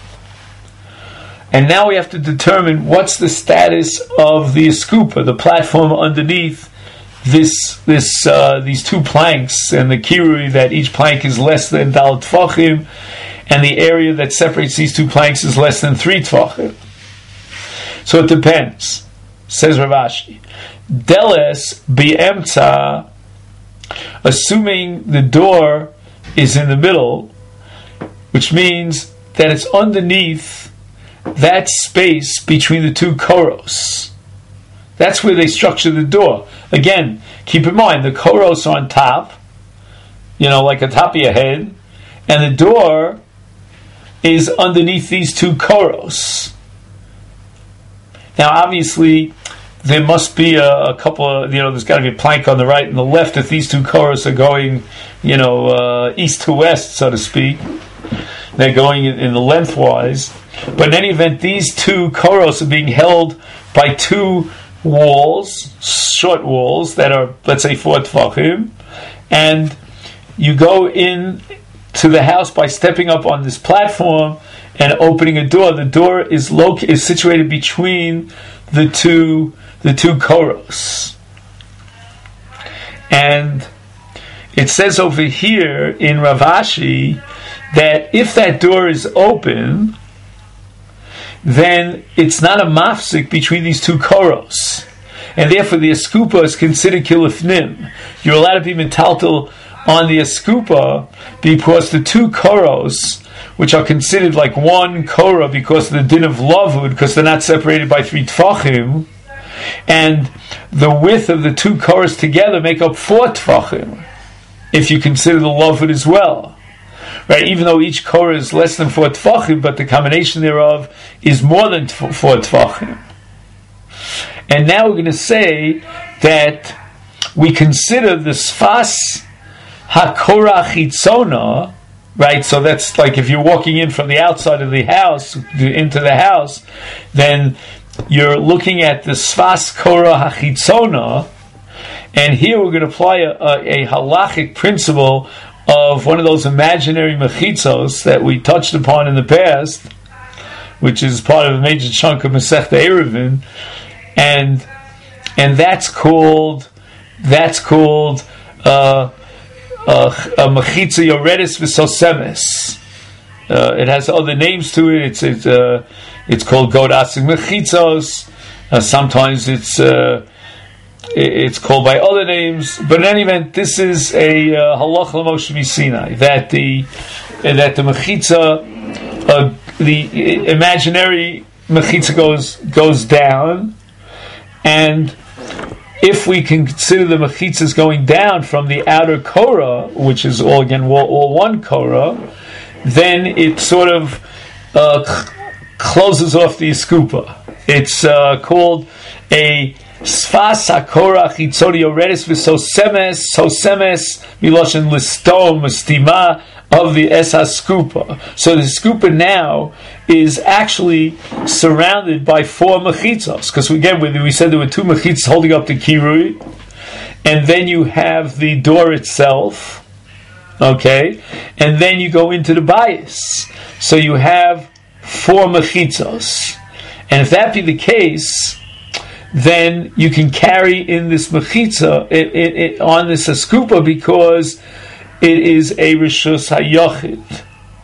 A: And now we have to determine what's the status of the eskupa, the platform underneath this, this, uh, these two planks, and the kirui that each plank is less than dal tefachim, and the area that separates these two planks is less than three tefachim. So it depends. Says Rav Ashi, Deles bi'emtza, assuming the door is in the middle, which means that it's underneath that space between the two koros. That's where they structure the door. Again, keep in mind, the koros are on top, you know, like on top of your head, and the door is underneath these two koros. Now, obviously, there must be a, a couple of, you know, there's got to be a plank on the right and the left if these two koros are going, you know, uh, east to west, so to speak. They're going in, in the lengthwise. But in any event, these two koros are being held by two walls, short walls, that are, let's say, four tefachim. And you go in to the house by stepping up on this platform and opening a door. The door is located, is situated between the two the two koros. And it says over here in Rav Ashi that if that door is open, then it's not a mafsik between these two koros. And therefore the eskupa is considered kilifnim. You're allowed to be metaltal on the eskupa because the two koros, which are considered like one korah because of the din of lavud, because they're not separated by three tfachim, and the width of the two korahs together make up four tfachim, if you consider the lavud as well. Right? Even though each korah is less than four tfachim, but the combination thereof is more than t- four tfachim. And now we're going to say that we consider the sfas hakorah chitzona, right? So that's like if you're walking in from the outside of the house into the house, then you're looking at the sfas korah hachitzona, and here we're going to apply a, a, a halachic principle of one of those imaginary mechitzos that we touched upon in the past, which is part of a major chunk of Masechta Eruvin, and and that's called that's called uh, uh, a mechitza yoredis v'sosemes. Uh, it has other names to it. It's it's, uh, it's called godasig mechitzos. Uh, sometimes it's uh, it's called by other names. But in any event, this is a uh, halach l'Moshe Sinai that the that the mechitza, uh, the imaginary mechitza goes goes down, and if we can consider the mechitzas going down from the outer korah, which is all again all, all one korah, then it sort of uh, c- closes off the skupa. It's uh, called a sfas hakorah chitzoni yoredis v'sosemes sosemes miloshen listom stima of the esa skupa. So the skupa now is actually surrounded by four mechitzos, because again we said there were two mechitzos holding up the kirui, and then you have the door itself. Okay, and then you go into the bayis. So you have four mechitzos, and if that be the case, then you can carry in this mechitza it, it, it, on this askupa, because it is a rishus hayochid.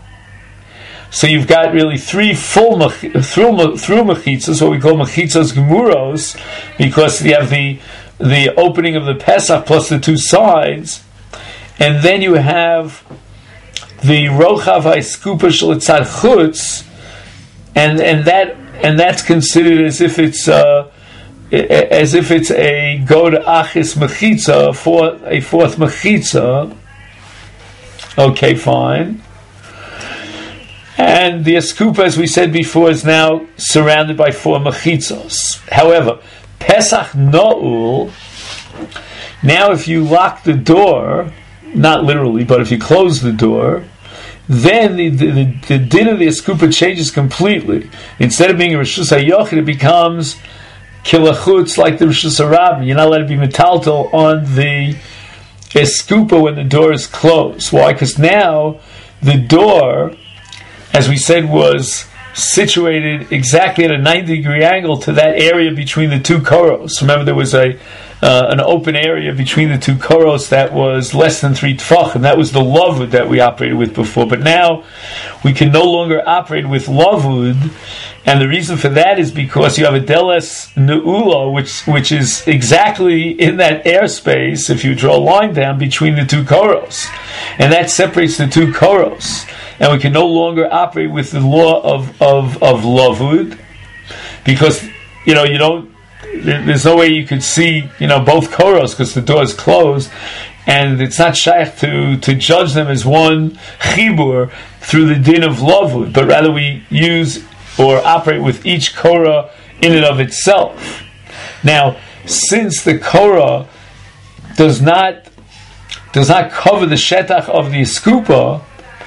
A: So you've got really three full mech, through through mechitzas, what we call mechitzas gemuros, because you have the the opening of the Pesach plus the two sides. And then you have the rochav ha'skupa shelitzad chutz, and and that and that's considered as if it's uh, as if it's a god achis mechitza, for a fourth mechitza. Okay, fine. And the skupa, as we said before, is now surrounded by four mechitzos. However, Pesach No'ul. Now, if you lock the door, not literally, but if you close the door, then the the, the, the din of the eskupa changes completely. Instead of being a rishus hayochid, it becomes kilachutz, like the rishus harabim. You're not allowed to be metaltal on the eskupa when the door is closed. Why? Because now the door, as we said, was situated exactly at a ninety degree angle to that area between the two koros. Remember, there was a uh, an open area between the two koros that was less than three tfachim. That was the lavud that we operated with before. But now we can no longer operate with lavud, and the reason for that is because you have a deles ne'ula, which which is exactly in that airspace, if you draw a line down between the two koros, and that separates the two koros. And we can no longer operate with the law of of, of lavud, because you know you don't. There's no way you could see you know both koros because the door is closed, and it's not shaykh to to judge them as one chibur through the din of lavud, but rather we use or operate with each korah in and of itself. Now, since the korah does not does not cover the shetach of the skupa,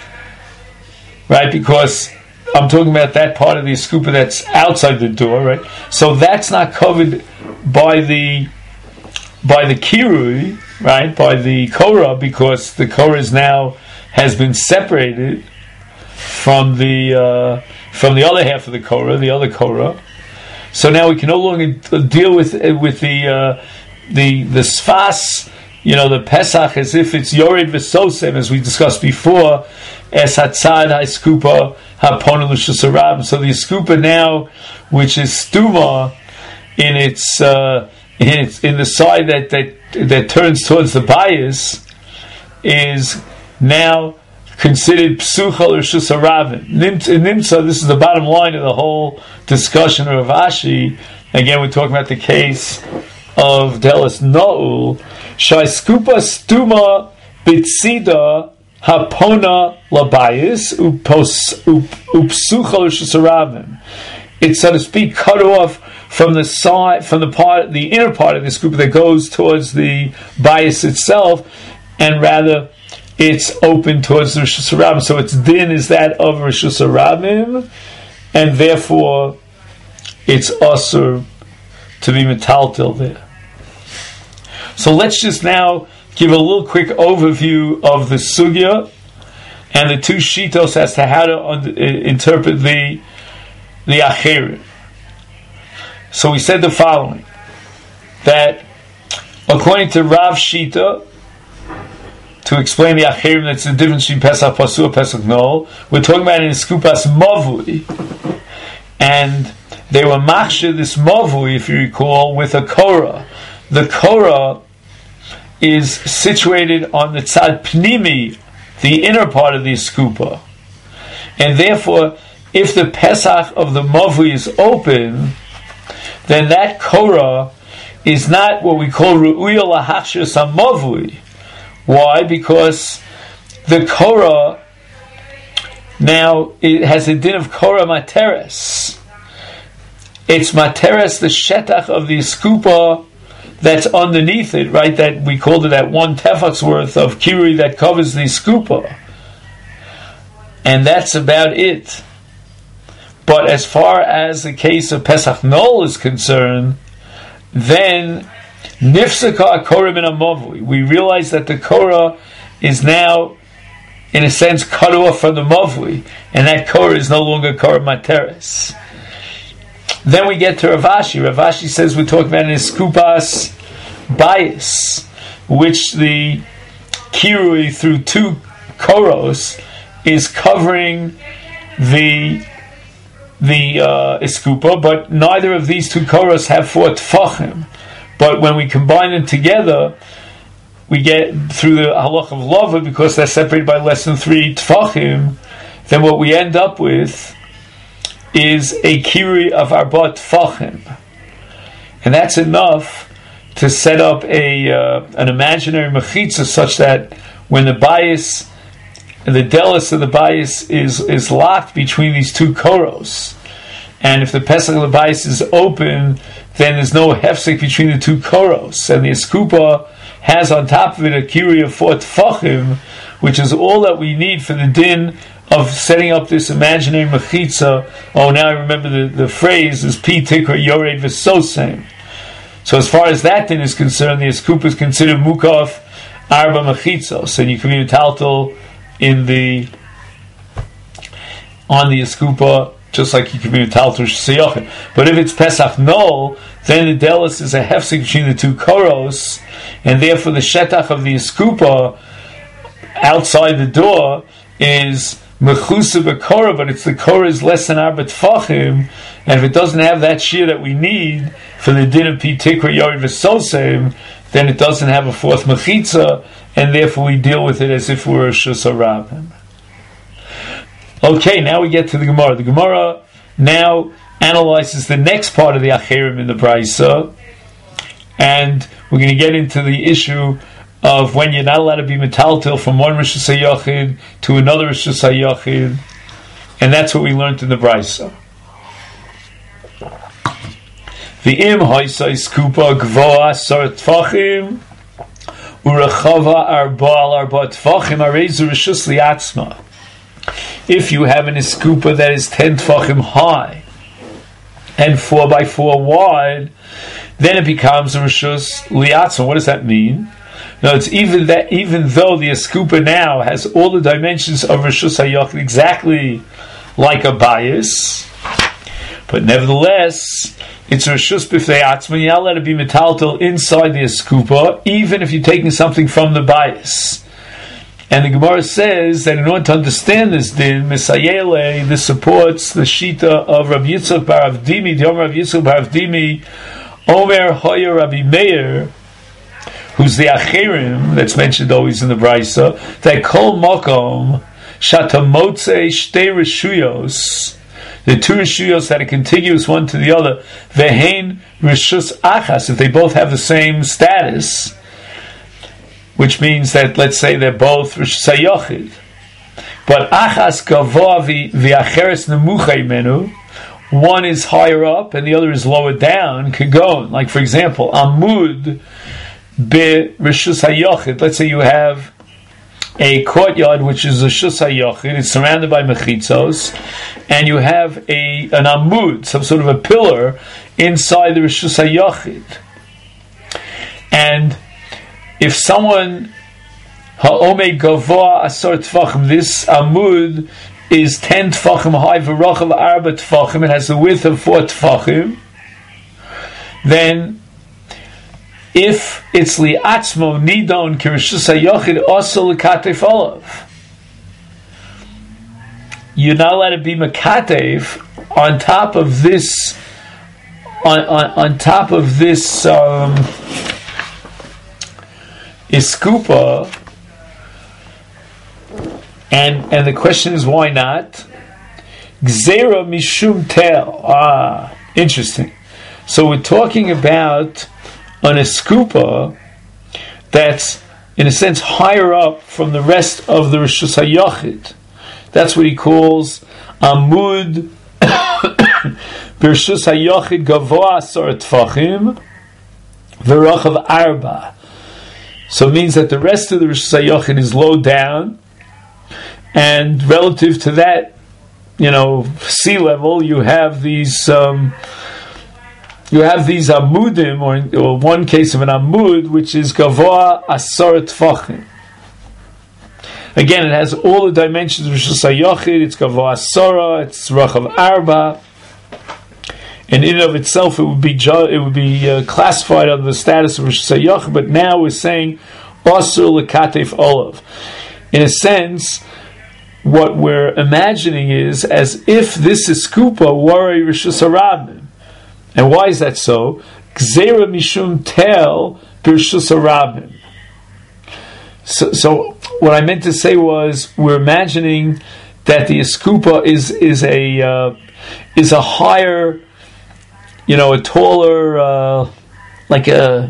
A: right? Because I'm talking about that part of the skupa that's outside the door, right? So that's not covered by the by the kirui, right? By the korah, because the korah is now has been separated from the uh, from the other half of the korah, the other korah. So now we can no longer deal with with the uh, the the sfas, you know, the Pesach, as if it's yored v'sosem, as we discussed before, es hatzad ha'skupa ha'ponu l'shus harabim. So the skupa now, which is stuma in its uh, in its in the side that that that turns towards the bias, is now considered psucha l'reshus haravim. Nimtza, this is the bottom line of the whole discussion of Rav Ashi. Again, we're talking about the case of Delis No'ul. Shai skupa stuma bitsida hapona labayis upsucha l'reshus haravim. It's, so to speak, cut off from the side, from the part, the inner part of the skupa that goes towards the bias itself, and rather it's open towards the Rishus Harabim. So its din is that of Rishus Harabim, and therefore it's asur to be metaltel there. So let's just now give a little quick overview of the sugya and the two shitos as to how to un- interpret the the acherim. So we said the following, that according to Rav Shita, to explain the acherim, that's the difference between Pesach Pasur and Pesach Noel, we're talking about in Skupas Mavui, and they were machshir this Mavui, if you recall, with a Korah. The Korah is situated on the Tzad Pnimi, the inner part of the Skupa, and therefore if the Pesach of the Mavui is open, then that Korah is not what we call Ru'uya Lahachshir Samavui. Why? Because the Korah now it has a din of Korah Materes. It's Materes, the Shetach of the Skupa that's underneath it, right? That we called it that one tefach's worth of Kiri that covers the Skupa. And that's about it. But as far as the case of Pesach Noel is concerned, then Nifsaka Korah min Amavui. We realize that the Korah is now, in a sense, cut off from the Mavui, and that Korah is no longer Korah Materes. Then we get to Rav Ashi. Rav Ashi says we're talking about an Eskupas bias, which the Kirui through two Koros is covering the the uh, Eskupa, but neither of these two Koros have four Tfachim. But when we combine them together, we get through the halach of lava, because they're separated by less than three Tfachim, then what we end up with is a Kiri of Arba Tfachim. And that's enough to set up a uh, an imaginary mechitza such that when the bias, the delis of the bias is, is locked between these two koros, and if the Pesach of the bias is open, then there's no hefsek between the two koros, and the Eskupa has on top of it a kiri of four tfachim, which is all that we need for the din of setting up this imaginary mechitza. Oh, now I remember the, the phrase is pi tikra yored v'sosem. So as far as that din is concerned, the Eskupa is considered mukaf arba mechitzos, and you can be metaltal in the on the Eskupa, just like you can be metaltal sheyachim. But if it's Pesach Noel, then the delis is a hefsek between the two koros, and therefore the shetach of the Eskupa outside the door is mechusa b'korah, but it's the korah is less than arba tfachim, and if it doesn't have that shear that we need for the din of pi tikra yored v'sosem, then it doesn't have a fourth mechitza, and therefore we deal with it as if we were a shus harabim. Okay, now we get to the Gemara. The Gemara now analyzes the next part of the acherim in the Braisa, and we're going to get into the issue of when you're not allowed to be metaltil from one Rishus HaYachid to another Rishus HaYachid, and that's what we learned in the Braisa. The im haisai skupa gvoa sar tfachim urechava arba al arba tfachim arezu Rishus liatzma. If you have an Eskupa that is ten tfachim high and four by four wide, then it becomes a Rishus liatzma. What does that mean? No, it's even that even though the Eskupa now has all the dimensions of Rishus HaYachid exactly like a bias, but nevertheless it's a Rishus b'fnei atzma. You're not allowed to be metaltal inside the Eskupa, even if you're taking something from the bias. And the Gemara says that in order to understand this din, Misayele, this supports the Shita of Rabbi Yitzchak bar Avdimi, the Omer Rabbi Yitzchak bar Avdimi, Omer Hoyer Rabbi Meir, who's the Acherim, that's mentioned always in the Braisa, that Kol Mokom, Shatamotze shtei reshuyos, the two reshuyos that are contiguous one to the other, vehein reshus achas, if they both have the same status, which means that, let's say, they're both reshus hayochid, but achas gavoa v'acheres nemucha menu, one is higher up and the other is lower down, kagon, like for example, amud be reshus hayochid, let's say you have a courtyard which is a shus hayochid, it's surrounded by mechitzos, and you have a an amud, some sort of a pillar inside the reshus hayochid. And if someone ha'omei gavoa asar tfachim, this amud is ten tfachim high, v'rochav arba tfachim, it has the width of four tfachim, then if it's li'atzmo nidon kirishus hayochid also l'katev olav, you're not allowed to be makatev on top of this, on on, on top of this um, iskupa, and and the question is why not? Gzera mishum tel. Ah, interesting. So we're talking about an eskupa that's, in a sense, higher up from the rest of the Reshus HaYachid. That's what he calls Amud Reshus HaYachid Gavoa Asar Tfachim V'Rochav Arba. So it means that the rest of the Reshus HaYachid is low down, and relative to that, you know, sea level, you have these um, You have these amudim, or, or one case of an amud, which is gavoa asar tfachim. Again, it has all the dimensions of Reshus HaYachid. It's gavoa asara, it's rachav arba, and in and of itself, it would be it would be uh, classified under the status of Reshus HaYachid. But now we're saying asur lekatef olav. In a sense, what we're imagining is as if this iskupa were a Reshus HaRabim. And why is that so? Gzera mishum tel b'reshus harabim. So, so what I meant to say was we're imagining that the eskupa is is a uh, is a higher, you know, a taller, uh, like a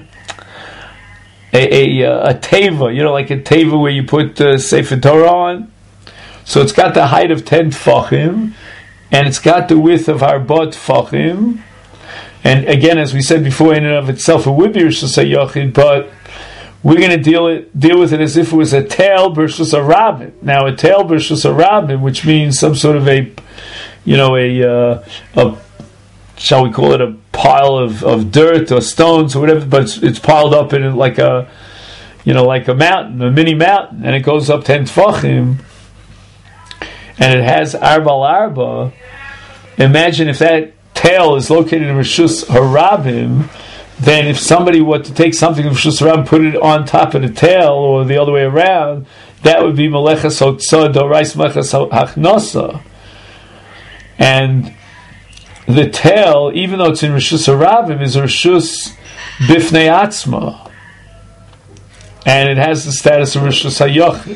A: a a, a teva, you know, like a teva where you put uh, Sefer Torah on. So it's got the height of ten tfachim, and it's got the width of arba tfachim. And again, as we said before, in and of itself, it would be Reshus HaYachid, but we're going to deal it deal with it as if it was a tail versus a rabbin. Now, a tail versus a rabbin, which means some sort of a, you know, a, uh, a shall we call it a pile of, of dirt or stones or whatever, but it's, it's piled up in like a, you know, like a mountain, a mini mountain, and it goes up ten tfachim, and it has arba al arba. Imagine if that tail is located in Reshus Harabim, then if somebody were to take something from Reshus Harabim, put it on top of the tail, or the other way around, that would be Melechas Hotzah Dorais Melechas Hachnosa. And the tail, even though it's in Reshus Harabim, is Reshus Bifnei Atzma, and it has the status of Reshus HaYachid.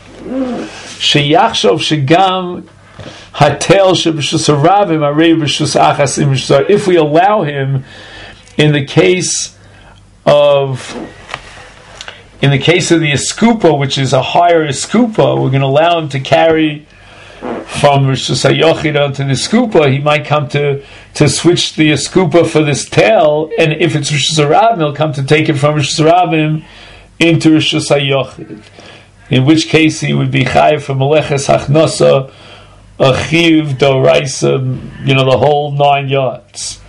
A: Sheyachshov Shegam Hatel Sheb'Reshus Harabim Arei B'Reshus Achas Im Reshus. If we allow him, in the case of in the case of the eskupa, which is a higher eskupa, we're going to allow him to carry from Reshus HaYachid onto the eskupa. He might come to to switch the eskupa for this tail, and if it's Reshus Harabim, he'll come to take it from Reshus Harabim into Reshus HaYachid. In which case, he would be chayiv for Meleches Hachnosa, a chiv doraisa, you know, the whole nine yards.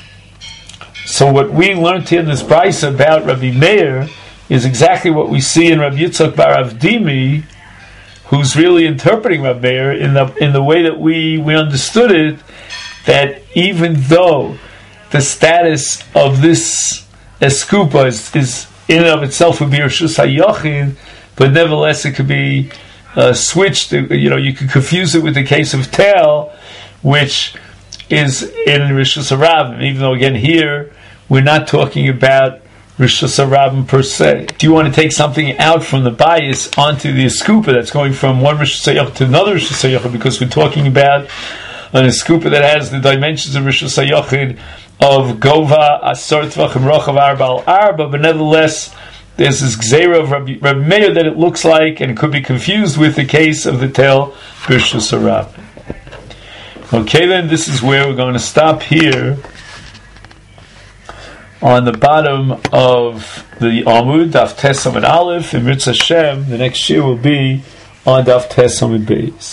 A: So what we learned here in this brisa about Rabbi Meir is exactly what we see in Rabbi Yitzchak bar Avdimi, who's really interpreting Rabbi Meir in the in the way that we we understood it, that even though the status of this eskupa is, is in and of itself would be Reshus HaYachid, but nevertheless it could be uh, switched. You know, you could confuse it with the case of tail, which is in Reshus Harabim. Even though again here we're not talking about Rishus HaRabim per se. Do you want to take something out from the bias onto the eskupa that's going from one Rishus HaYachid to another Rishus HaYachid, because we're talking about an eskupa that has the dimensions of Rishus HaYachid of Gova, Asar Tvachim, Rochav, Arba, Al Arba, but nevertheless, there's this Gzeira of Rabbi, Rabbi Meir that it looks like, and it could be confused with the case of the Tel Rishus HaRabim. Okay, then, this is where we're going to stop here on the bottom of the Amud, Daf Tes Amud Aleph, and Mitzvah Hashem, the next year will be on Daf Tes Amud Beis.